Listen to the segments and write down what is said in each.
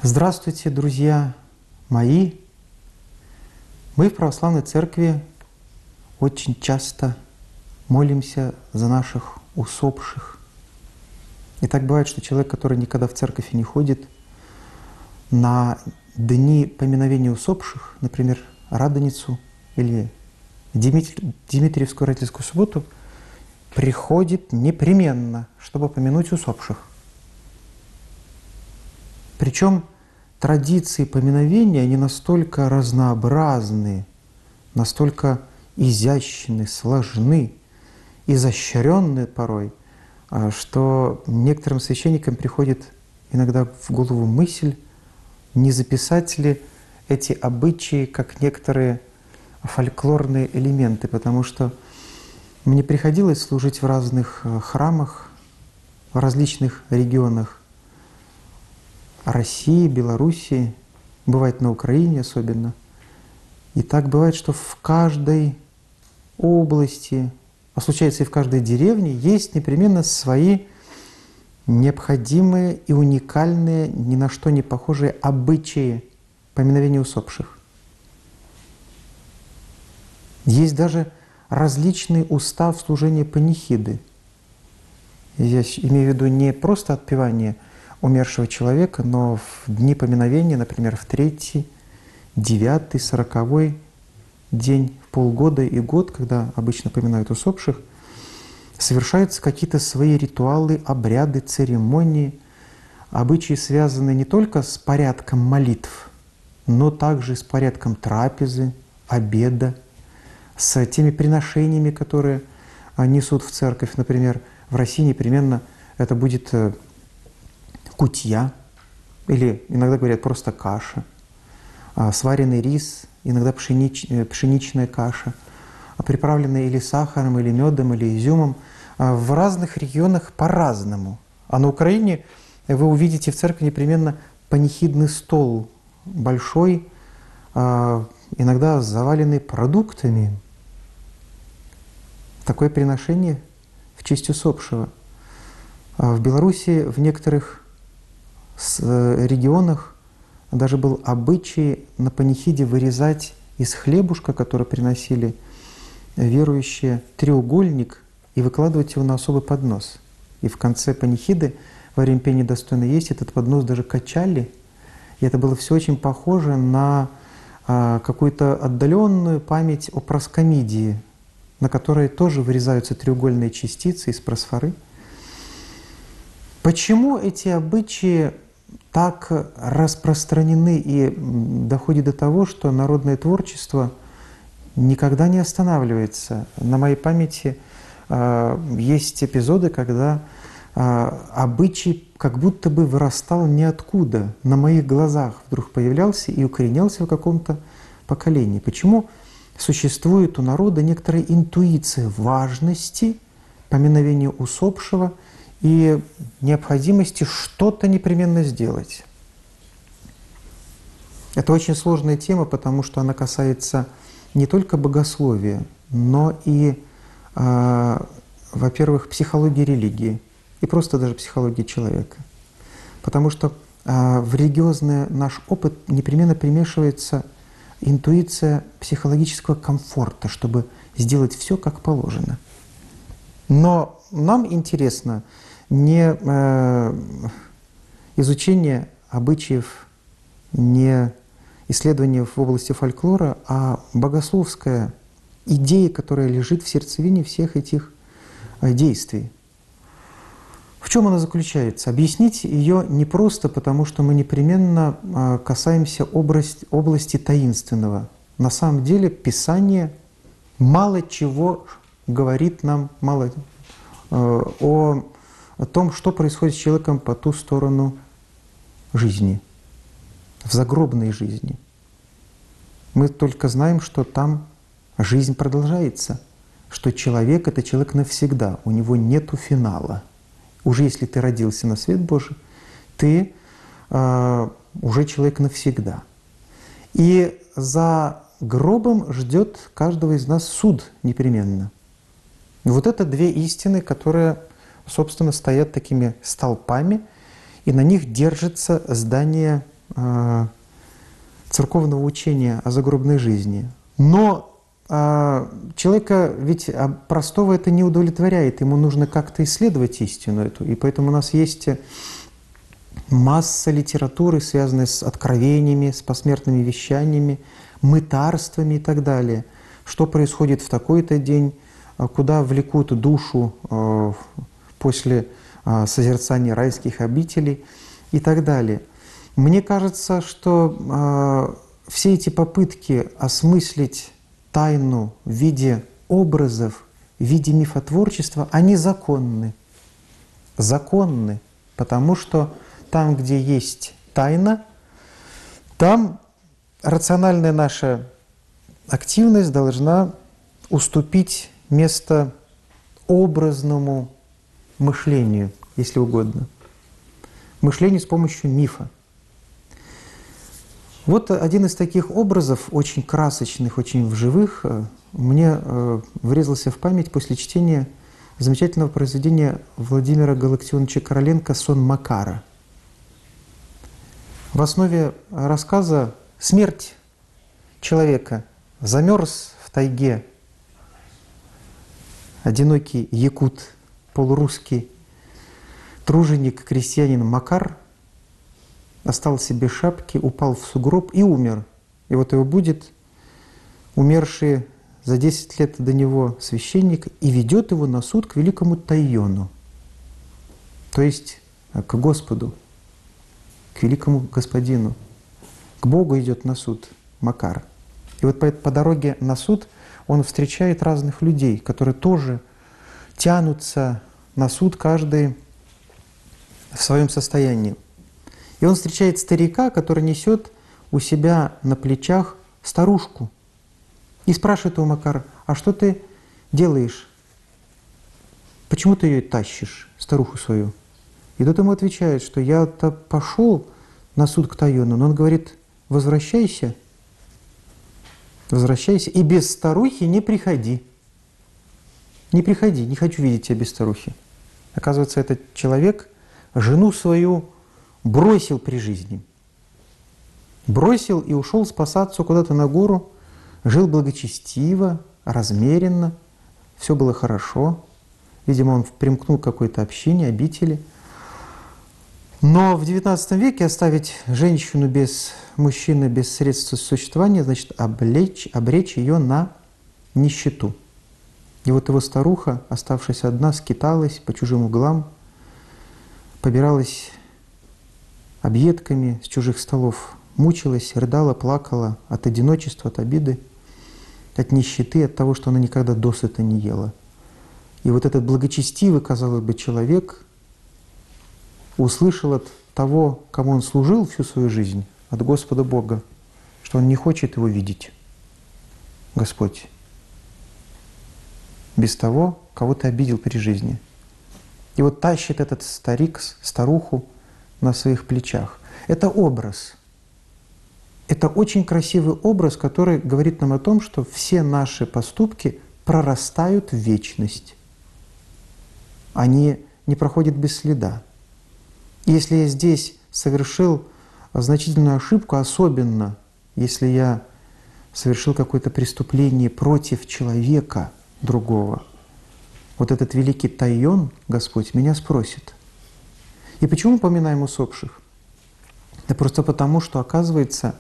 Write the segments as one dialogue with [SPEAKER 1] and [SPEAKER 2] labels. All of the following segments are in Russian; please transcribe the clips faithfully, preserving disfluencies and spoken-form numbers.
[SPEAKER 1] Здравствуйте, друзья мои! Мы в Православной Церкви очень часто молимся за наших усопших. И так бывает, что человек, который никогда в церковь не ходит, на дни поминовения усопших, например, Радоницу или Димитри... Димитриевскую родительскую субботу, приходит непременно, чтобы помянуть усопших. Причем традиции поминовения, они настолько разнообразны, настолько изящны, сложны, изощренны порой, что некоторым священникам приходит иногда в голову мысль, не записать ли эти обычаи как некоторые фольклорные элементы, потому что мне приходилось служить в разных храмах, в различных регионах России, Белоруссии, бывает на Украине особенно. И так бывает, что в каждой области, а случается и в каждой деревне, есть непременно свои необходимые и уникальные, ни на что не похожие обычаи поминовения усопших. Есть даже различный устав служения панихиды. Я имею в виду не просто отпевание умершего человека, но в дни поминовения, например, в третий, девятый, сороковой день, в полгода и год, когда обычно поминают усопших, совершаются какие-то свои ритуалы, обряды, церемонии, обычаи, связанные не только с порядком молитв, но также с порядком трапезы, обеда, с теми приношениями, которые несут в церковь. Например, в России непременно это будет кутья, или иногда говорят просто каша, сваренный рис, иногда пшенич, пшеничная каша, приправленная или сахаром, или медом, или изюмом. В разных регионах по-разному. А на Украине вы увидите в церкви непременно панихидный стол, большой, иногда заваленный продуктами. Такое приношение в честь усопшего. В Белоруссии в некоторых регионах даже был обычай на панихиде вырезать из хлебушка, который приносили верующие, треугольник и выкладывать его на особый поднос. И в конце панихиды, во время пения «Достойно есть», этот поднос даже качали. И это было все очень похоже на а, какую-то отдаленную память о проскомидии, на которой тоже вырезаются треугольные частицы из просфоры. Почему эти обычаи так распространены и доходит до того, что народное творчество никогда не останавливается? На моей памяти э, есть эпизоды, когда э, обычай как будто бы вырастал ниоткуда, на моих глазах вдруг появлялся и укоренялся в каком-то поколении. Почему существует у народа некоторая интуиция важности поминовения усопшего и необходимости что-то непременно сделать? Это очень сложная тема, потому что она касается не только богословия, но и, э, во-первых, психологии религии и просто даже психологии человека. Потому что э, в религиозный наш опыт непременно примешивается интуиция психологического комфорта, чтобы сделать все как положено. Но нам интересно не э, изучение обычаев, не исследование в области фольклора, а богословская идея, которая лежит в сердцевине всех этих э, действий. В чем она заключается? Объяснить ее не просто, потому что мы непременно э, касаемся области, области таинственного. На самом деле Писание мало чего говорит нам, мало э, о о том, что происходит с человеком по ту сторону жизни, в загробной жизни. Мы только знаем, что там жизнь продолжается, что человек — это человек навсегда, у него нету финала. Уже если ты родился на свет Божий, ты э, уже человек навсегда. И за гробом ждет каждого из нас суд непременно. Вот это две истины, которые, собственно, стоят такими столпами, и на них держится здание э, церковного учения о загробной жизни. Но э, человека ведь простого это не удовлетворяет, ему нужно как-то исследовать истину эту. И поэтому у нас есть масса литературы, связанной с откровениями, с посмертными вещаниями, мытарствами и так далее. Что происходит в такой-то день, куда влекут душу э, после э, созерцания райских обителей и так далее. Мне кажется, что э, все эти попытки осмыслить тайну в виде образов, в виде мифотворчества, они законны. Законны, потому что там, где есть тайна, там рациональная наша активность должна уступить место образному мышлению, если угодно. Мышлению с помощью мифа. Вот один из таких образов, очень красочных, очень вживых, мне врезался в память после чтения замечательного произведения Владимира Галактионовича Короленко «Сон Макара». В основе рассказа смерть человека. Замерз в тайге одинокий якут, полурусский труженик, крестьянин Макар, остался без шапки, упал в сугроб и умер. И вот его будет умерший за десять лет до него священник и ведет его на суд к великому Тайону, то есть к Господу, к великому Господину. К Богу идет на суд Макар. И вот по, по дороге на суд он встречает разных людей, которые тоже тянутся на суд, каждый в своем состоянии. И он встречает старика, который несет у себя на плечах старушку. И спрашивает его Макар: а что ты делаешь? Почему ты ее тащишь, старуху свою? И тот ему отвечает, что я-то пошел на суд к Тайону, но он говорит: возвращайся, возвращайся и без старухи не приходи. Не приходи, не хочу видеть тебя без старухи. Оказывается, этот человек жену свою бросил при жизни. Бросил и ушел спасаться куда-то на гору, жил благочестиво, размеренно, все было хорошо. Видимо, он примкнул к какой-то общине, обители. Но в девятнадцатом веке оставить женщину без мужчины, без средств существования, значит облечь, обречь ее на нищету. И вот его старуха, оставшись одна, скиталась по чужим углам, побиралась объедками с чужих столов, мучилась, рыдала, плакала от одиночества, от обиды, от нищеты, от того, что она никогда досыта не ела. И вот этот благочестивый, казалось бы, человек услышал от того, кому он служил всю свою жизнь, от Господа Бога, что он не хочет его видеть. Господь, без того, кого ты обидел при жизни. И вот тащит этот старик старуху на своих плечах. Это образ. Это очень красивый образ, который говорит нам о том, что все наши поступки прорастают в вечность. Они не проходят без следа. И если я здесь совершил значительную ошибку, особенно если я совершил какое-то преступление против человека другого, вот этот великий Тайон, Господь, меня спросит. И почему упоминаем усопших? Да просто потому, что, оказывается,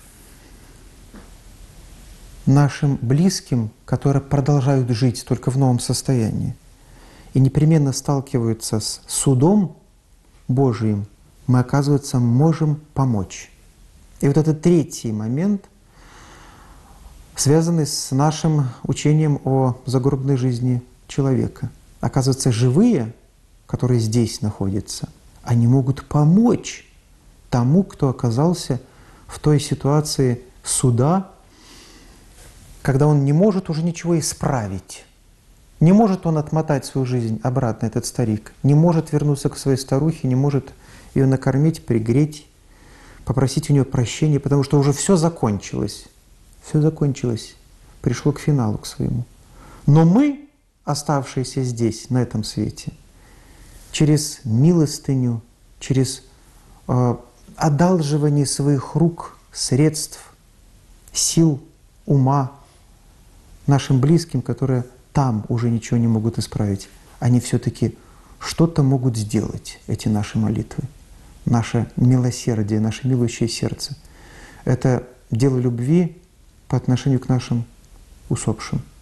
[SPEAKER 1] нашим близким, которые продолжают жить только в новом состоянии и непременно сталкиваются с судом Божиим, мы, оказывается, можем помочь. И вот этот третий момент, связанный с нашим учением о загробной жизни человека. Оказывается, живые, которые здесь находятся, они могут помочь тому, кто оказался в той ситуации суда, когда он не может уже ничего исправить. Не может он отмотать свою жизнь обратно, этот старик. Не может вернуться к своей старухе, не может ее накормить, пригреть, попросить у нее прощения, потому что уже все закончилось. Все закончилось. Пришло к финалу, к своему. Но мы, оставшиеся здесь, на этом свете, через милостыню, через э, одалживании своих рук, средств, сил, ума нашим близким, которые там уже ничего не могут исправить, они все-таки что-то могут сделать, эти наши молитвы. Наше милосердие, наше милующее сердце — это дело любви по отношению к нашим усопшим.